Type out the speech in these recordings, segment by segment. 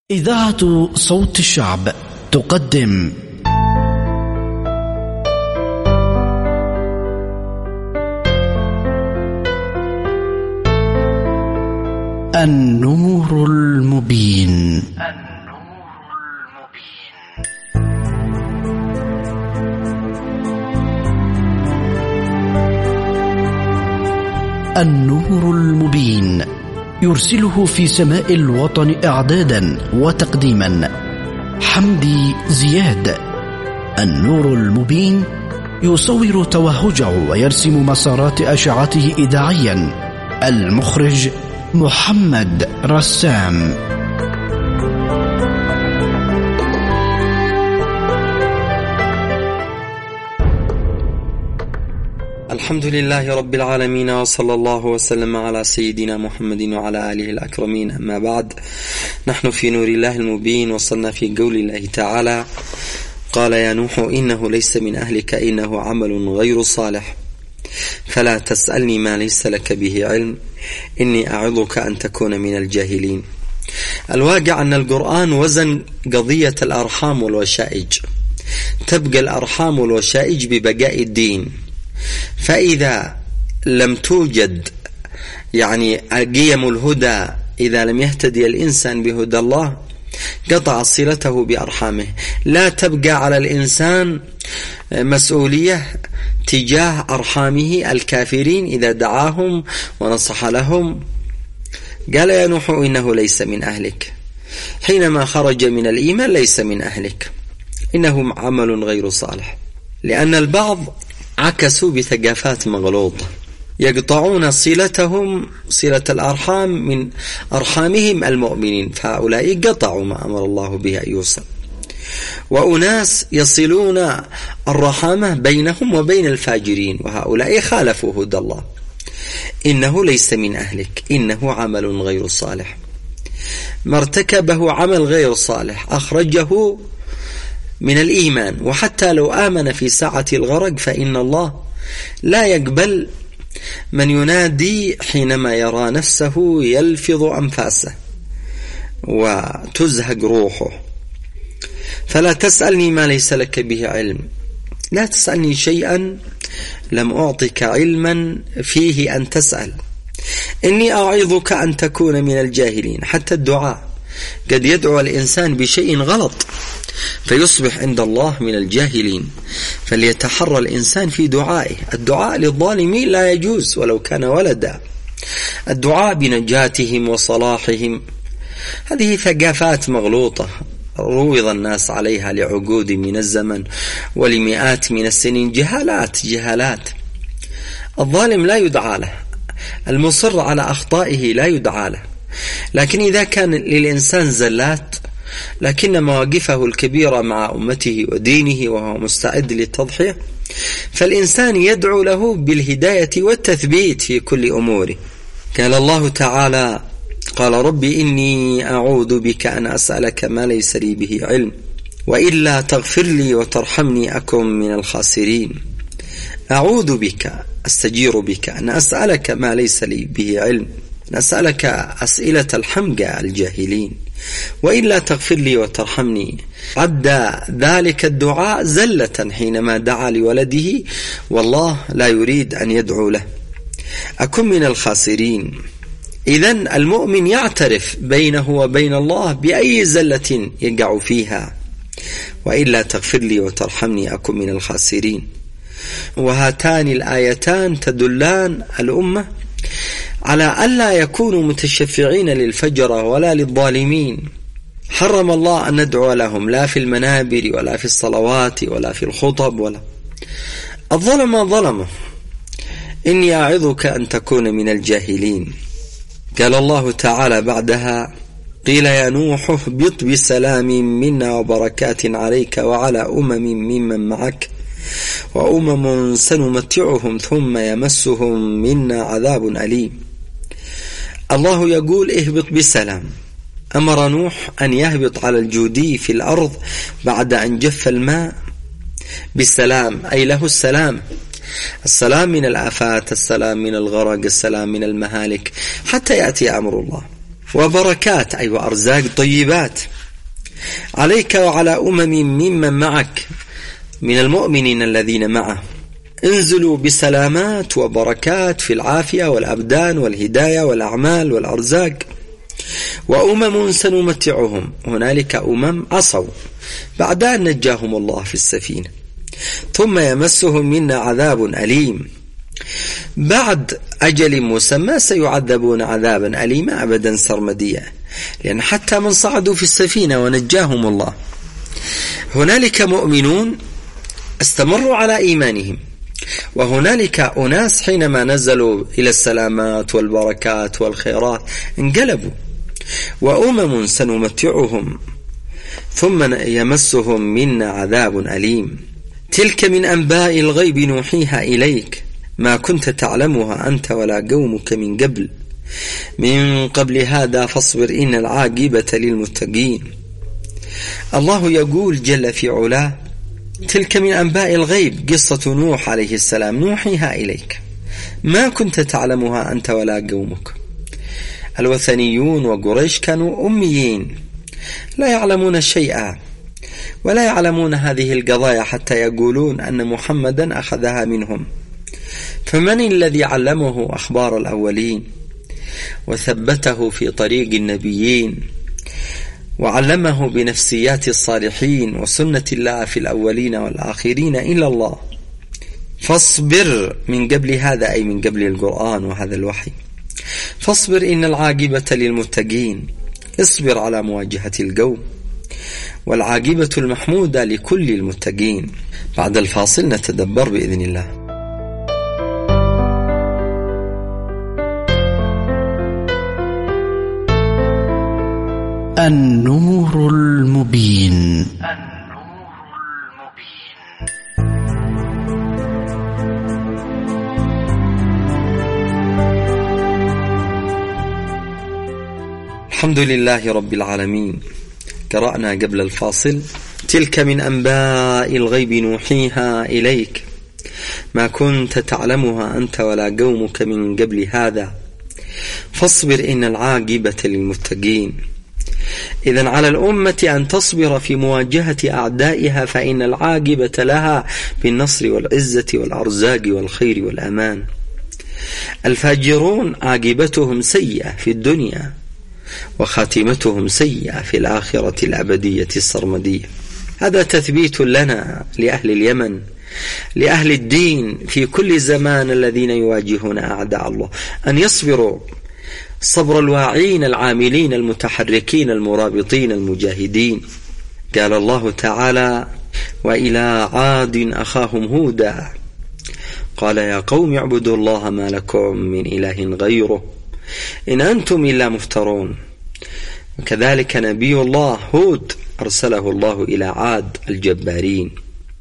إذاعة صوت الشعب تقدم النور المبين. النور المبين يرسله في سماء الوطن إعدادا وتقديما حمدي زياد. النور المبين يصور توهجه ويرسم مسارات أشعته إذاعيا. المخرج محمد رسام. الحمد لله رب العالمين، وصلى الله وسلم على سيدنا محمد وعلى آله الأكرمين. أما بعد، نحن في نور الله المبين. وصلنا في قول الله تعالى: قال يا نوح إنه ليس من أهلك إنه عمل غير صالح فلا تسألني ما ليس لك به علم إني أعظك أن تكون من الجاهلين. الواقع أن القرآن وزن قضية الأرحام والوشائج. تبقى الأرحام والوشائج ببقاء الدين، فإذا لم توجد قيم الهدى، إذا لم يهتدي الإنسان بهدى الله قطع صلته بأرحامه. لا تبقى على الإنسان مسؤولية تجاه أرحامه الكافرين إذا دعاهم ونصح لهم. قال يا نوح إنه ليس من أهلك، حينما خرج من الإيمان ليس من أهلك، إنه عمل غير صالح. لأن البعض عكسوا بثقافات مغلوطة، يقطعون صلتهم صلة الأرحام من أرحامهم المؤمنين، فهؤلاء قطعوا ما أمر الله به أن يوصل. وأناس يصلون الرحامة بينهم وبين الفاجرين، وهؤلاء خالفوا هدى الله. إنه ليس من أهلك إنه عمل غير صالح. ما ارتكبه عمل غير صالح أخرجه من الإيمان، وحتى لو آمن في ساعة الغرق فإن الله لا يقبل من ينادي حينما يرى نفسه يلفظ أنفاسه وتزهق روحه. فلا تسألني ما ليس لك به علم، لا تسألني شيئا لم أعطك علما فيه أن تسأل. إني أعظك أن تكون من الجاهلين. حتى الدعاء قد يدعو الإنسان بشيء غلط فيصبح عند الله من الجاهلين، فليتحرى الإنسان في دعائه. الدعاء للظالمين لا يجوز ولو كان ولدا. الدعاء بنجاتهم وصلاحهم هذه ثقافات مغلوطة روض الناس عليها لعقود من الزمن ولمئات من السنين. جهالات. الظالم لا يدعى له، المصر على أخطائه لا يدعى له. لكن إذا كان للإنسان زلات لكن مواقفه الكبيرة مع أمته ودينه وهو مستعد للتضحية، فالإنسان يدعو له بالهداية والتثبيت في كل أموره. قال الله تعالى: قال ربي إني أعوذ بك أن أسألك ما ليس لي به علم وإلا تغفر لي وترحمني أكن من الخاسرين. أعوذ بك، أستجير بك أن أسألك ما ليس لي به علم، نسألك أسئلة الحمقى الجاهلين، وإلا تغفر لي وترحمني. عد ذلك الدعاء زلة حينما دعا لولده والله لا يريد أن يدعو له. أكن من الخاسرين. إذن المؤمن يعترف بينه وبين الله بأي زلة يقع فيها، وإلا تغفر لي وترحمني أكن من الخاسرين. وهاتان الآيتان تدلان الأمة على ألا يكونوا متشفعين للفجرة ولا للظالمين. حرم الله أن ندعو لهم لا في المنابر ولا في الصلوات ولا في الخطب ولا. الظلم ظلمه. إني أعظك أن تكون من الجاهلين. قال الله تعالى بعدها: قيل يا نوح اهبط بسلام منا وبركات عليك وعلى ممن معك وأمم سنمتعهم ثم يمسهم منا عذاب أليم. الله يقول اهبط بسلام. أمر نوح أن يهبط على الجودي في الأرض بعد أن جف الماء بالسلام، أي له السلام. السلام من الآفات، السلام من الغرق، السلام من المهالك، حتى يأتي أمر الله. وبركات أي وأرزاق طيبات. عليك وعلى ممن معك من المؤمنين الذين معه، انزلوا بسلامات وبركات في العافية والأبدان والهداية والأعمال والأرزاق. سنمتعهم. هنالك عصوا بعد أن نجاهم الله في السفينة، ثم يمسهم منا عذاب أليم. بعد أجل مسمى سيعذبون عذابا أليما أبدا سرمديا، لأن حتى من صعدوا في السفينة ونجاهم الله. هنالك مؤمنون استمروا على إيمانهم، وهنالك أناس حينما نزلوا إلى السلامات والبركات والخيرات انقلبوا. سنمتعهم ثم يمسهم منا عذاب أليم. تلك من أنباء الغيب نوحيها إليك ما كنت تعلمها أنت ولا قومك من قبل هذا فاصبر إن العاقبة للمتقين. الله يقول جل في علاه: تلك من أنباء الغيب، قصة نوح عليه السلام نوحيها إليك ما كنت تعلمها أنت ولا قومك. الوثنيون وقريش كانوا أميين لا يعلمون شيئا ولا يعلمون هذه القضايا حتى يقولون أن محمدا أخذها منهم. فمن الذي علمه أخبار الأولين وثبته في طريق النبيين وعلمه بنفسيات الصالحين وسنة الله في الأولين والآخرين إلا الله؟ فاصبر من قبل هذا، أي من قبل القرآن وهذا الوحي. فاصبر إن العاقبة للمتقين. اصبر على مواجهة القوم، والعاقبة المحمودة لكل المتقين. بعد الفاصل نتدبر بإذن الله. النور المبين. الحمد لله رب العالمين. قرأنا قبل الفاصل: تلك من أنباء الغيب نوحيها إليك ما كنت تعلمها أنت ولا قومك من قبل هذا فاصبر إن العاقبة للمتقين. إذن على الأمة أن تصبر في مواجهة أعدائها، فإن العاقبة لها بالنصر والعزة والأرزاق والخير والأمان. الفاجرون عاقبتهم سيئة في الدنيا وخاتمتهم سيئة في الآخرة الأبدية السرمدية. هذا تثبيت لنا لأهل اليمن، لأهل الدين في كل زمان الذين يواجهون أعداء الله، أن يصبروا صبر الواعين العاملين المتحركين المرابطين المجاهدين. قال الله تعالى: وإلى عاد أخاهم هودا قال يا قوم اعبدوا الله ما لكم من إله غيره إن أنتم إلا مفترون. وكذلك نبي الله هود أرسله الله إلى عاد الجبارين،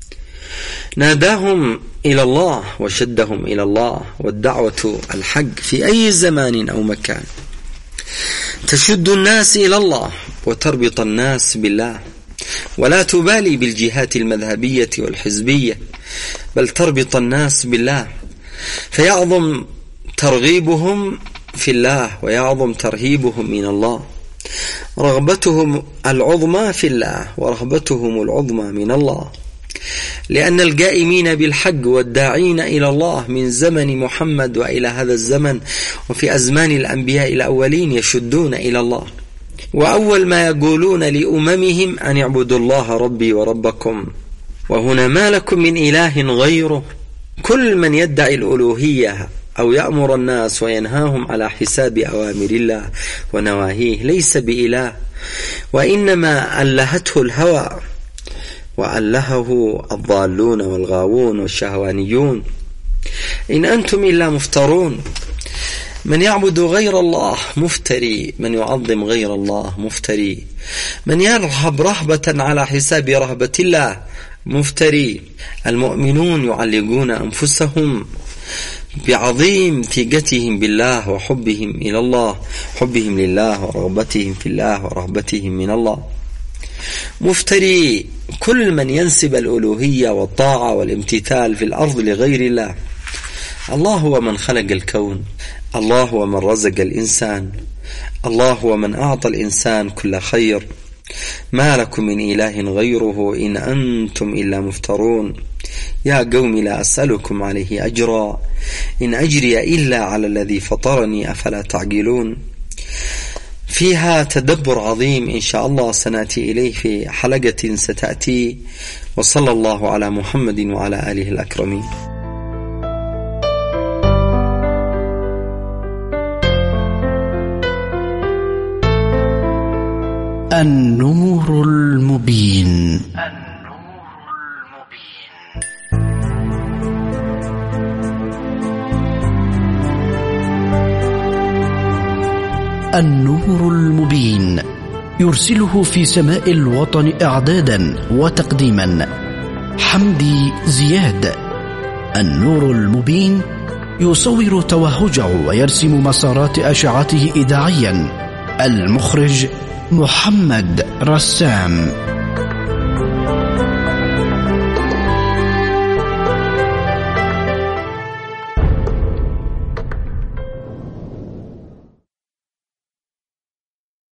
ناداهم إلى الله وشدهم إلى الله. والدعوة الحق في أي زمان أو مكان تشد الناس إلى الله وتربط الناس بالله، ولا تبالي بالجهات المذهبية والحزبية، بل تربط الناس بالله، فيعظم ترغيبهم في الله ويعظم ترهيبهم من الله. رغبتهم العظمى في الله ورهبتهم العظمى من الله، لأن القائمين بالحق والداعين إلى الله من زمن محمد وإلى هذا الزمن وفي أزمان الأنبياء الأولين يشدون إلى الله. وأول ما يقولون لأممهم أن اعبدوا الله ربي وربكم، وهنا ما لكم من إله غيره. كل من يدعي الألوهية أو يأمر الناس وينهاهم على حساب أوامر الله ونواهيه ليس بإله، وإنما ألهته الهوى وألهه الضالون والغاوون والشهوانيون. إن أنتم إلا مفترون. من يعبد غير الله مفتري، من يعظم غير الله مفتري، من يرهب رهبة على حساب رهبة الله مفتري. المؤمنون يعلقون أنفسهم بعظيم ثقتهم بالله وحبهم إلى الله، حبهم لله ورغبتهم في الله ورهبتهم من الله. مفتري كل من ينسب الألوهية والطاعة والامتثال في الأرض لغير الله. الله هو من خلق الكون، الله هو من رزق الإنسان، الله هو من أعطى الإنسان كل خير، ما لكم من إله غيره إن أنتم إلا مفترون يا قوم لا أسألكم عليه أجرا إن أجري إلا على الذي فطرني أفلا تعقلون. فيها تدبر عظيم إن شاء الله سنأتي إليه في حلقة ستأتي. وصلى الله على محمد وعلى آله الأكرمين. النور المبين. النور المبين يرسله في سماء الوطن إعدادا وتقديما حمدي زياد. النور المبين يصور توهجه ويرسم مسارات أشعته إذاعيا. المخرج محمد رسام.